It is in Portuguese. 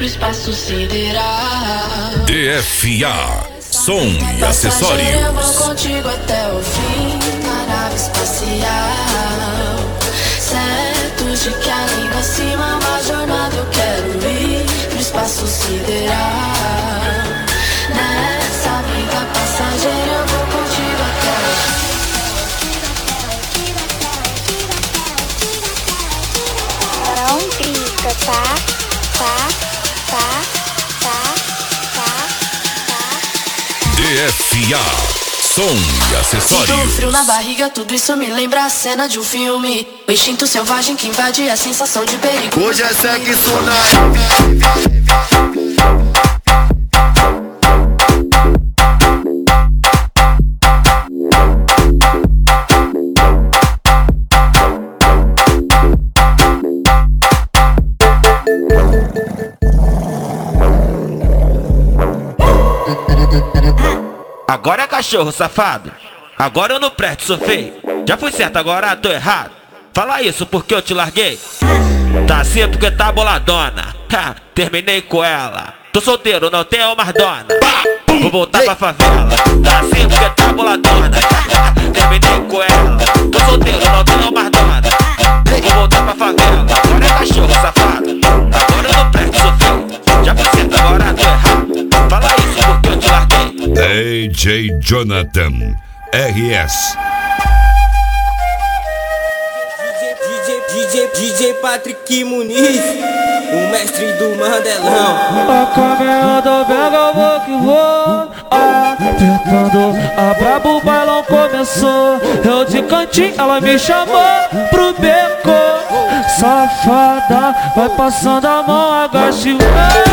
espaço sideral. DFA, som e acessórios. Eu vou contigo até o fim, na nave espacial. Certo de que além da cima, uma jornada eu quero ir pro espaço sideral. Nessa vida passageira eu vou contigo até o fim. Não grita, tá? DFA, som e acessórios. Sinto um frio na barriga, tudo isso me lembra a cena de um filme. O instinto selvagem que invade a sensação de perigo. Hoje é sexo na Agora é cachorro, safado. Agora eu não presto, sou feio. Já fui certo, agora tô errado. Fala isso porque eu te larguei. Tá assim porque tá boladona. Ha, terminei com ela. Tô solteiro, não tenho mais dona. Vou voltar pra favela. Tá assim porque tá boladona. Terminei com ela. Tô solteiro, não tenho mais dona. Vou voltar pra favela. Agora é cachorro, safado. Agora eu não presto, sou feio. Já fui certo, agora tô errado. Fala isso porque eu te larguei. DJ Jonathan RS. DJ Patrick Muniz, o mestre do Mandelão. A caminhada pega, eu vou que vou. Apertando a brabo, o bailão começou. Eu de cantinho, ela me chamou pro beco. Safada, vai passando a mão, agache.